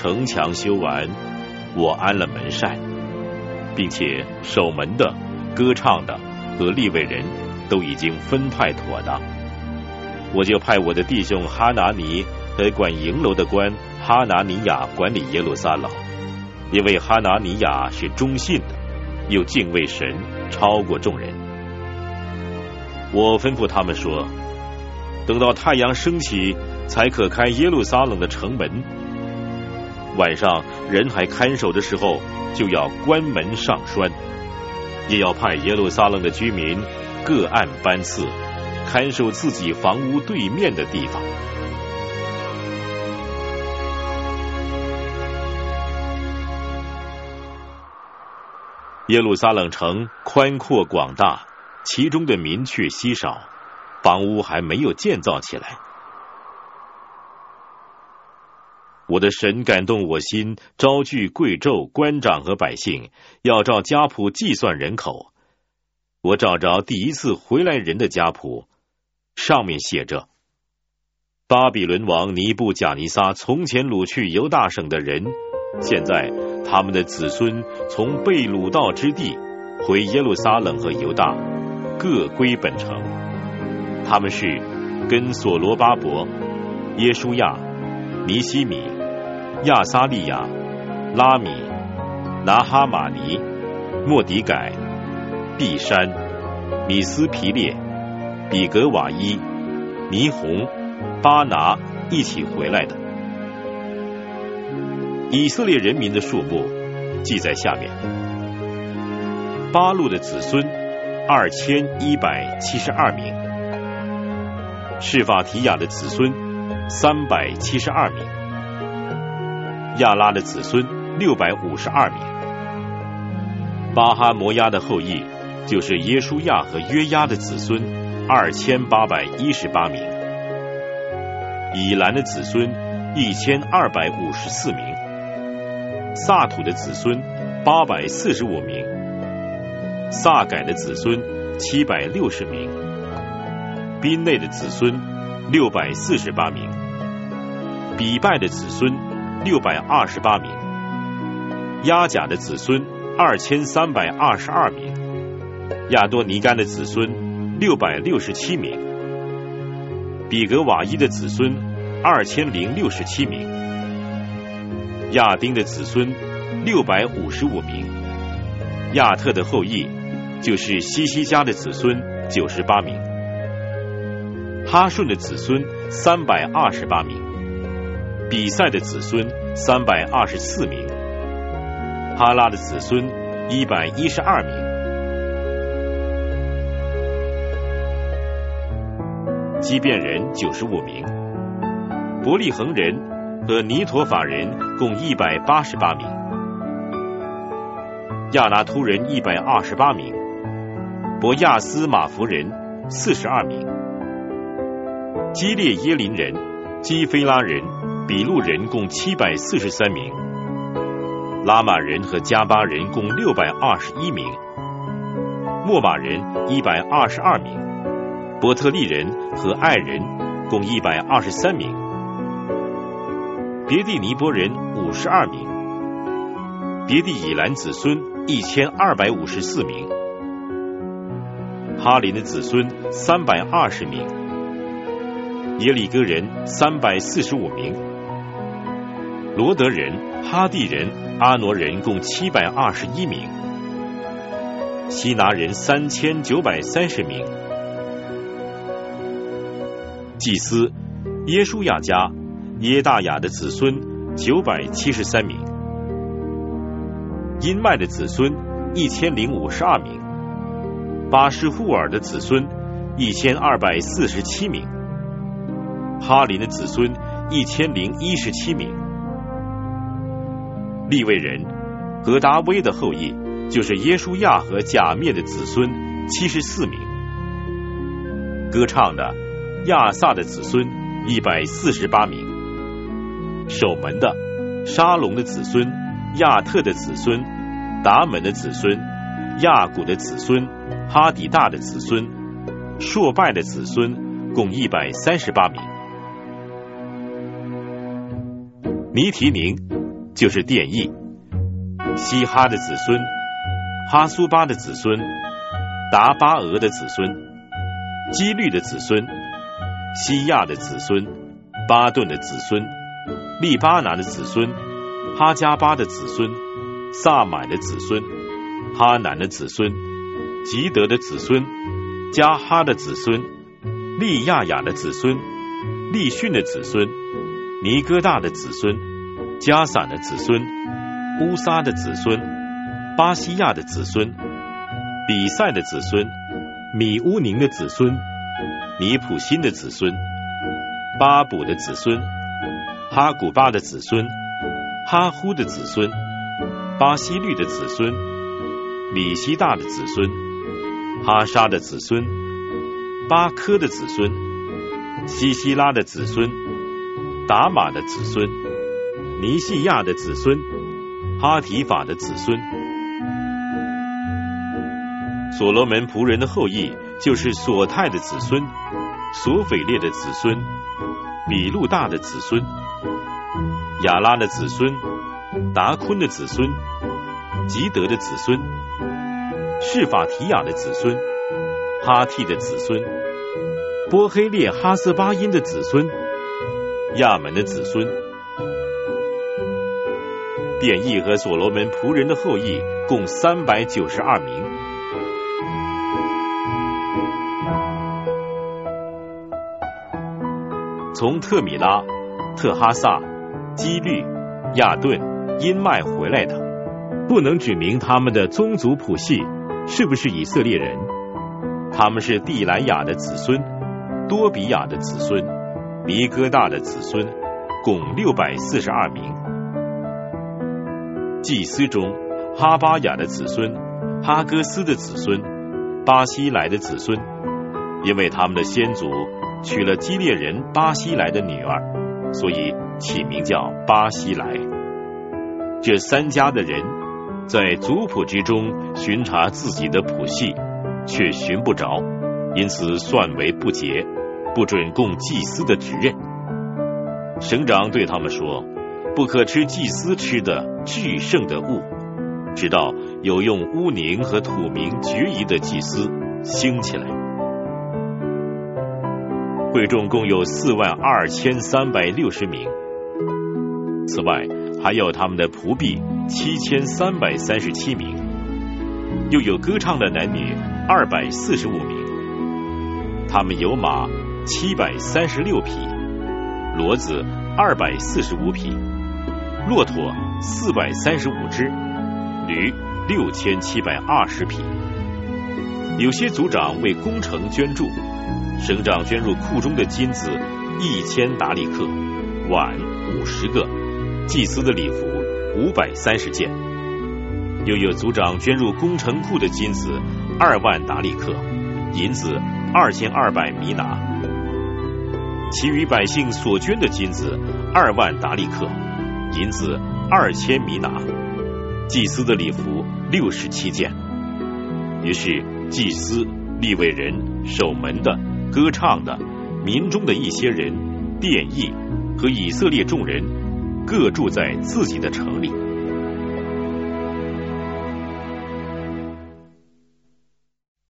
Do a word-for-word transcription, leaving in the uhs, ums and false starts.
城墙修完，我安了门扇，并且守门的、歌唱的和利未人都已经分派妥当。我就派我的弟兄哈拿尼和管营楼的官哈拿尼亚管理耶路撒冷，因为哈拿尼亚是忠信的，又敬畏神，超过众人。我吩咐他们说，等到太阳升起，才可开耶路撒冷的城门。晚上人还看守的时候，就要关门上栓，也要派耶路撒冷的居民各按班次，看守自己房屋对面的地方。耶路撒冷城宽阔广大，其中的民却稀少，房屋还没有建造起来。我的神感动我心，招聚贵胄、官长和百姓，要照家谱计算人口。我找着第一次回来人的家谱，上面写着：巴比伦王尼布甲尼撒从前掳去犹大省的人，现在他们的子孙从被掳到之地回耶路撒冷和犹大，各归本城。他们是跟所罗巴伯、耶书亚、尼希米、亚撒利亚、拉米、拿哈马尼、莫迪改、毕山、米斯皮列、比格瓦伊、尼红、巴拿一起回来的。以色列人民的数目记在下面：巴路的子孙二千一百七十二名，示法提亚的子孙三百七十二名，亚拉的子孙六百五十二名。巴哈摩亚的后裔就是耶书亚和约押的子孙二千八百一十八名，以兰的子孙一千二百五十四名，萨土的子孙八百四十五名，萨改的子孙七百六十名，宾内的子孙六百四十八名，比拜的子孙六百二十八名，亚甲的子孙二千三百二十二名，亚多尼干的子孙六百六十七名，比格瓦伊的子孙二千零六十七名，亚丁的子孙六百五十五名，亚特的后裔就是西西家的子孙九十八名，哈顺的子孙三百二十八名，比赛的子孙三百二十四名，哈拉的子孙一百一十二名，基遍人九十五名，伯利恒人和尼陀法人共一百八十八名，亚拿突人一百二十八名，伯亚斯马弗人四十二名，基列耶林人、基菲拉人、比路人共七百四十三名，拉玛人和加巴人共六百二十一名，莫马人一百二十二名，伯特利人和爱人共一百二十三名，别地尼波人五十二名，别地以兰子孙一千二百五十四名，哈林的子孙三百二十名，耶利哥人三百四十五名，罗德人、哈地人、阿挪人共七百二十一名，希拿人三千九百三十名，祭司耶书亚家耶大雅的子孙九百七十三名，因麦的子孙一千零五十二名，巴施户尔的子孙一千二百四十七名，哈林的子孙一千零一十七名，利未人格达威的后裔就是耶书亚和甲灭的子孙七十四名，歌唱的亚萨的子孙一百四十八名，守门的沙龙的子孙、亚特的子孙、达门的子孙、亚古的子孙、哈底大的子孙、朔拜的子孙共一百三十八名，尼提宁、 就是殿役。希哈的子孙，哈苏巴的子孙，达巴俄的子孙，基律的子孙，西亚的子孙，巴顿的子孙，利巴拿的子孙，哈加巴的子孙，萨买的子孙，哈南的子孙，吉德的子孙，加哈的子孙，利亚雅的子孙，利逊的子孙，尼哥大的子孙，加散的子孙，乌撒的子孙，巴西亚的子孙，比赛的子孙，米乌宁的子孙，尼普辛的子孙，巴卜的子孙，哈古巴的子孙，哈呼的子孙，巴西律的子孙，米西大的子孙，哈沙的子孙，巴科的子孙，西西拉的子孙，达玛的子孙，尼西亚的子孙，哈提法的子孙。所罗门仆人的后裔就是索泰的子孙，索斐列的子孙，比路大的子孙，亚拉的子孙，达昆的子孙，吉德的子孙，示法提亚的子孙，哈替的子孙，波黑列哈瑟巴因的子孙，亚门的子孙。殿役和所罗门仆人的后裔共三百九十二名。从特米拉、特哈萨、基律、亚顿、因麦回来的，不能指明他们的宗族谱系是不是以色列人。他们是地莱雅的子孙，多比亚的子孙，尼哥大的子孙，共六百四十二名。祭司中，哈巴雅的子孙，哈哥斯的子孙，巴西来的子孙，因为他们的先祖娶了基列人巴西来的女儿，所以起名叫巴西来。这三家的人在族谱之中巡查自己的谱系，却寻不着，因此算为不洁，不准供祭司的职任。省长对他们说，不可吃祭司吃的至圣的物，直到有用污泥和土名决疑的祭司兴起来。会众共有四万二千三百六十名，此外还有他们的仆婢七千三百三十七名，又有歌唱的男女二百四十五名。他们有马七百三十六匹，骡子二百四十五匹，骆驼四百三十五只，驴六千七百二十匹。有些族长为工程捐助，省长捐入库中的金子一千达利克，碗五十个，祭司的礼服五百三十件。又有族长捐入工程库的金子二万达利克，银子二千二百米拿。其余百姓所捐的金子二万达利克，银子二千米拿，祭司的礼服六十七件。于是祭司、利未人、守门的、歌唱的、民中的一些人、殿役和以色列众人，各住在自己的城里。